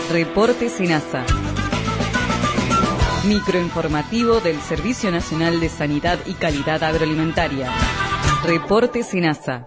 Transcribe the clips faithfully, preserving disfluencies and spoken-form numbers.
Reporte SENASA. Microinformativo del Servicio Nacional de Sanidad y Calidad Agroalimentaria. Reporte SENASA.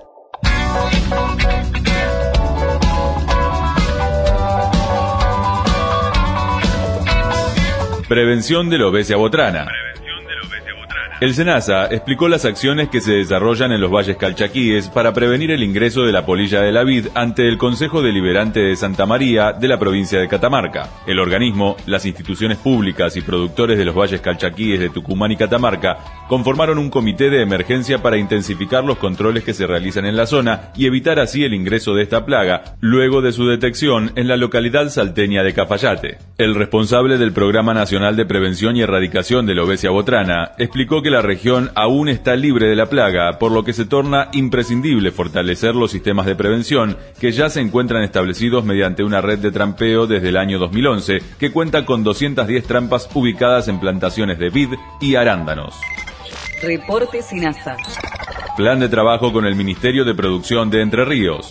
Prevención de la obesia botrana. El SENASA explicó las acciones que se desarrollan en los valles calchaquíes para prevenir el ingreso de la polilla de la vid ante el Consejo Deliberante de Santa María de la provincia de Catamarca. El organismo, las instituciones públicas y productores de los valles calchaquíes de Tucumán y Catamarca conformaron un comité de emergencia para intensificar los controles que se realizan en la zona y evitar así el ingreso de esta plaga, luego de su detección en la localidad salteña de Cafayate. El responsable del Programa Nacional de Prevención y Erradicación de la Obesia Botrana explicó que la región aún está libre de la plaga, por lo que se torna imprescindible fortalecer los sistemas de prevención que ya se encuentran establecidos mediante una red de trampeo desde el año dos mil once, que cuenta con doscientas diez trampas ubicadas en plantaciones de vid y arándanos. Reporte SENASA. Plan de trabajo con el Ministerio de Producción de Entre Ríos.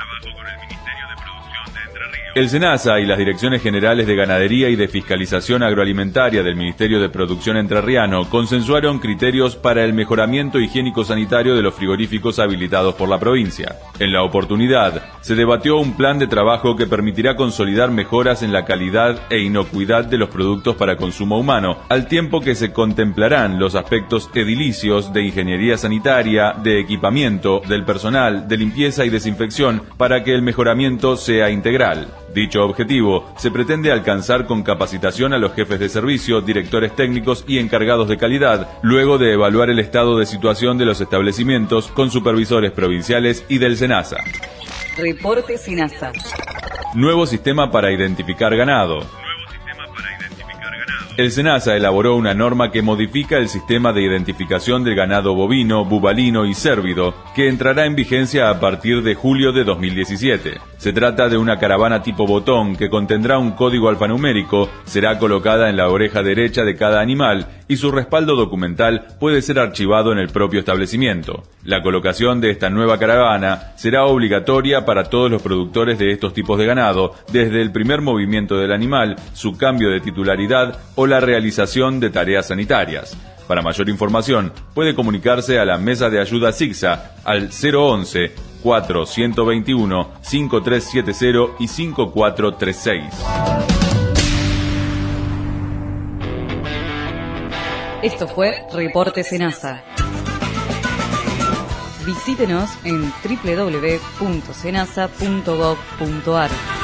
El SENASA y las Direcciones Generales de Ganadería y de Fiscalización Agroalimentaria del Ministerio de Producción Entrerriano consensuaron criterios para el mejoramiento higiénico-sanitario de los frigoríficos habilitados por la provincia. En la oportunidad, se debatió un plan de trabajo que permitirá consolidar mejoras en la calidad e inocuidad de los productos para consumo humano, al tiempo que se contemplarán los aspectos edilicios de ingeniería sanitaria, de equipamiento, del personal, de limpieza y desinfección para que el mejoramiento sea integral. Dicho objetivo se pretende alcanzar con capacitación a los jefes de servicio, directores técnicos y encargados de calidad, luego de evaluar el estado de situación de los establecimientos con supervisores provinciales y del SENASA. Reporte SENASA. Nuevo sistema para identificar ganado. El SENASA elaboró una norma que modifica el sistema de identificación del ganado bovino, bubalino y cérvido, que entrará en vigencia a partir de julio de dos mil diecisiete. Se trata de una caravana tipo botón que contendrá un código alfanumérico, será colocada en la oreja derecha de cada animal y su respaldo documental puede ser archivado en el propio establecimiento. La colocación de esta nueva caravana será obligatoria para todos los productores de estos tipos de ganado, desde el primer movimiento del animal, su cambio de titularidad o la realización de tareas sanitarias. Para mayor información, puede comunicarse a la Mesa de Ayuda SIGSA al cero once, cuatro uno dos uno, cinco tres siete cero y cinco cuatro tres seis. Esto fue Reporte SENASA. Visítenos en doble u doble u doble u punto senasa punto gov punto ar.